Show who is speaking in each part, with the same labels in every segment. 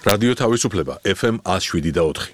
Speaker 1: რადიო თავისუფლება FM 107.4.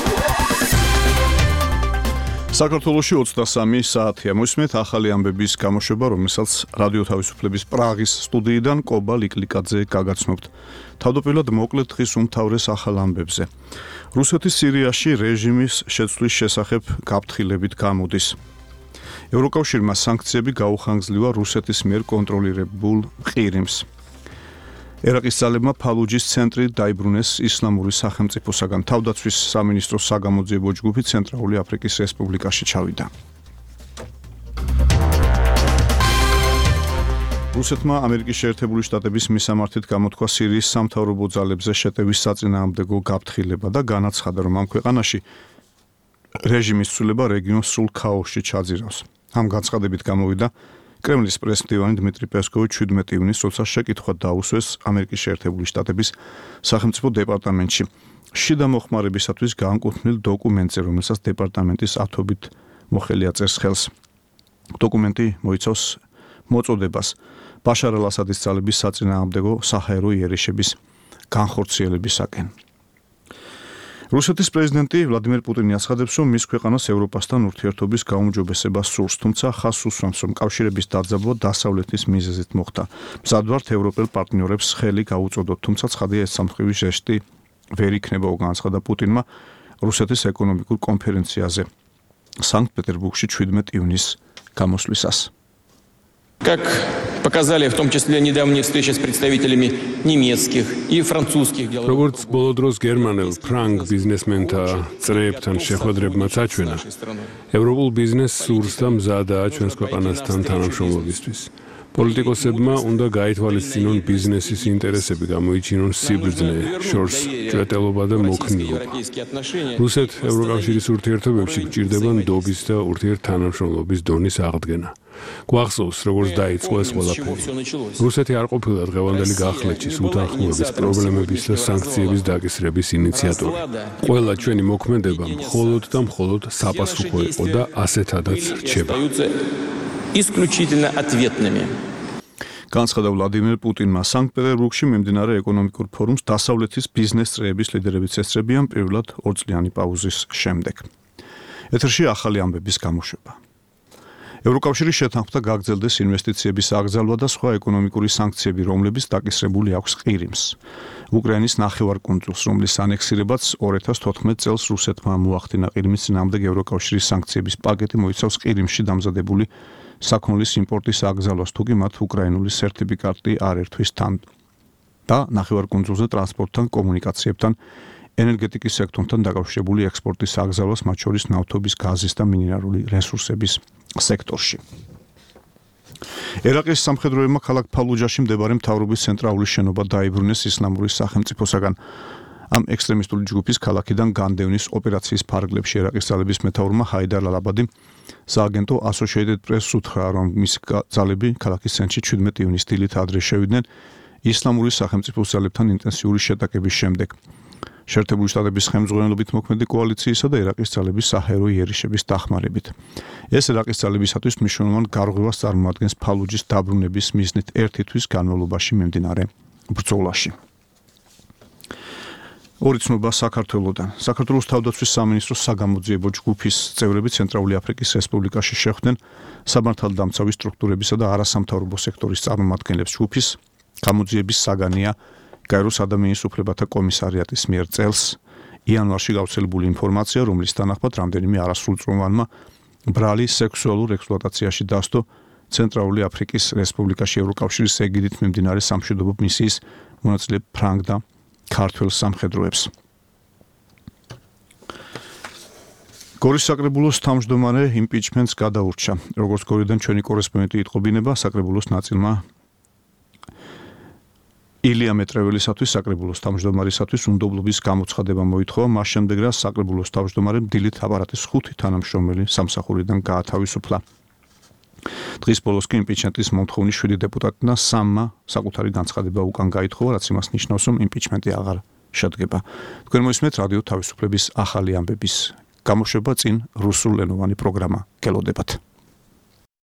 Speaker 1: საქართველოში 23 საათია. მოსმენთ ახალი ამბების გამოშვება, რომელსაც რადიო თავისუფლების პრაღის სტუდიიდან კობა ლიკლიკაძე გაგაცნობთ. თავდაპირველად მოკლედ დღის უმთავრეს ახალ ამბებზე. რუსეთის სირიაში რეჟიმის შეცვლის შესახებ გაფრთხილებით გამოდის. ევროკავშირმა სანქციები გაუხანგრძლივა რუსეთის მიერ კონტროლირებულ ყირიმს. ერაყის ძალებმა ფალუჯის ცენტრი დაიბრუნეს ისლამური სახელმწიფოსაგან. თავდაცვის სამინისტროს საგამოძიებო ჯგუფი ცენტრალური აფრიკის რესპუბლიკაში ჩავიდა. რუსეთმა ამერიკის შეერთებული შტატების მისამართით გამოთქვა სირიის სამთავრობო ძალებზე შეტევის საწინააღმდეგო გაფრთხილება და განაცხადა, რომ ამ ქვეყანაში რეჟიმის ცვლილება რეგიონს სრულ ქაოსში ჩაძირავს. ამ განცხადებით გამოვიდა კრემლის პრესმდივანი დმიტრი პესკოვი 17 ივნისს, როცა შეკითხვა დაუსვეს ამერიკის შეერთებული შტატების სახელმწიფო დეპარტამენტში შიდა მოხმარებისათვის განკუთვნილ დოკუმენტზე, რომელსაც დეპარტამენტის ათობით მოხელი აწერს ხელს. დოკუმენტი მოიცავს მოწოდებას ბაშარ ალ-ასადის ძალების საწინააღმდეგო საჰაერო იერიშების განხორციელებისაკენ. რუსეთის პრეზიდენტი ვლადიმერ პუტინი აცხადებს, რომ მის ქვეყანას ევროპასთან ურთიერთობის გაუმჯობესება სურს, თუმცა ხაზს უსვამს, რომ კავშირების დაძაბვა დასავლეთის მიზეზით მოხდა. მზად ვართ ევროპელ პარტნიორებს ხელი გაუწოდოთ, თუმცა ცხადია ეს სამხედრო ჟესტი ვერ იქნება, განაცხადა პუტინმა რუსეთის ეკონომიკურ კონფერენციაზე სანქტ-პეტერბურგში 17 ივნისს გამოსვლისას.
Speaker 2: Как показали в том числе недавние встречи с представителями немецких и французских деловых.
Speaker 3: როგორც ბოლო დროს გერმანელ ფრანგ ბიზნესმენთა წრეებთან შეხვედრებმა წაჩვენა, ევროპულ ბიზნესს სურს და მზადაა ჩვენს ქვეყანასთან თანამშრომლობისთვის. პოლიტიკოსებმა უნდა გაითვალისწინონ ბიზნესის ინტერესები, გამოიჩინონ სიბრძნე, შორს ჭრეტელობა და მოქნილობა. რუსეთ-ევროკავშირის ურთიერთობებში გჭირდება ნდობის და ურთიერთთანამშრომლობის დონის აღდგენა. გვახსოვს, როგორც დაიწყო ეს ყველაფერი. რუსეთი არ ყოფილა დღევანდელი გახლეჩის, უთანხმოების, პრობლემების და სანქციების დაკისრების ინიციატორი. ყველა ჩვენი მოქმედება მხოლოდ და მხოლოდ საპასუხო იყო და ასეთადაც რჩება.
Speaker 2: Исключительно ответными.
Speaker 1: განაცხადა ვლადიმერ პუტინმა სანქტ-პეტერბურგში მიმდინარე ეკონომიკურ ფორუმს დასავლეთის ბიზნეს წრეების ლიდერებიც ესწრებიან პირველად 2 წლიანი პაუზის შემდეგ. ეთერში ახალი ამბების გამოშვება. ევროკავშირის შეთანხმდა გაგრძელდეს ინვესტიციების აკრძალვა და სხვა ეკონომიკური სანქციები, რომლებიც დაკისრებული აქვს ყირიმს. უკრაინის ნახევარკუნძულს, რომლის ანექსირებაც 2014 წელს რუსეთმა მოახდინა. ყირიმის წინააღმდეგ ევროკავშირის სანქციების პაკეტი მოიცავს ყირიმში დამზადებული საქონლის იმპორტის აკრძალვას, თუ კი მათ უკრაინული სერტიფიკატი არ ერთვის თან და ნახევარკუნძულზე ტრანსპორტთან, კომუნიკაციებთან, ენერგეტიკის სექტორთან დაკავშირებული ექსპორტის აკრძალვას, მათ შორის ნავთობის, გაზის და მინერალური რესურსების სექტორში. ერაყის სამხედროებმა ქალაქ ფალუჯაში მდებარე მთავრობის ცენტრალური შენობა დაიბრუნეს ისლამური სახელმწიფოსაგან. ამ ექსტრემისტული ჯგუფის ქალაქიდან განდევნის ოპერაციის ფარგლებში ერაყის ძალების მეთაურმა ჰაიდარ ალ-აბადი სააგენტო Associated Press-ს უთხრა, რომ მისი ძალები ქალაქის ცენტრში 17 ივნისს დილით ადრე შევიდნენ ისლამური სახელმწიფოს ძალებთან ინტენსიური შეტაკების შემდეგ. შეერთებული შტატების ხელმძღვანელობით მოქმედი კოალიციისა და ერაყის ძალების საჰაერო იერიშების დახმარებით. ეს ერაყის ძალებისათვის მნიშვნელოვან გარღვევას წარმოადგენს ფალუჯის დაბრუნების მიზნით ერთი თვის განმავლობაში მიმდინარე ბრძოლაში. ორი ცნობა საქართველოსთან. საქართველოს თავდაცვის სამინისტროს საგამოძიებო ჯგუფის წევრები ცენტრალური აფრიკის რესპუბლიკაში შეხვდნენ სამართალდამცავი სტრუქტურებისა და არასამთავრობო სექტორის წარმომადგენლებს. ჯგუფის გამოძიების საგანია გაეროს ადამიანის უფლებათა კომისარიატის მიერ წელს იანვარში გავრცელებული ინფორმაცია, რომლის თანახმად რამდენიმე არასრულწლოვანმა ბრალი სექსუალურ ექსპლუატაციაში დასდო ცენტრალური აფრიკის რესპუბლიკაში ევროკავშირის ეგიდით მიმდინარე სამშვიდობო მისიის მონაწილე ფრანგ და ქართველ სამხედროებს. გორის საკრებულოს თავმჯდომარე იმპიჩმენტს გადაურჩა. როგორც გორიდან ჩვენი კორესპონდენტი იტყობინება, საკრებულოს ნაწილმა ილია მეტრეველისათვის საკრებულოს თავმჯდომარისათვის უნდობლობის გამოცხადება მოითხოვა, მას შემდეგ რა საკრებულოს თავმჯდომარემ დილით აპარატის 5 თანამშრომელი სამსახურიდან გაათავისუფლა. დღის ბოლოს კი იმპიჩმენტის მომთხოვნის 7 დეპუტატმა 3-მა საკუთარი განცხადება უკან გაითხოვა, რაც იმას ნიშნავს, რომ იმპიჩმენტი აღარ შედგება. თქვენ მოისმენთ რადიო თავისუფლების ახალი ამბების გამოშვება, წინ რუსულენოვანი პროგრამა გელოდებათ.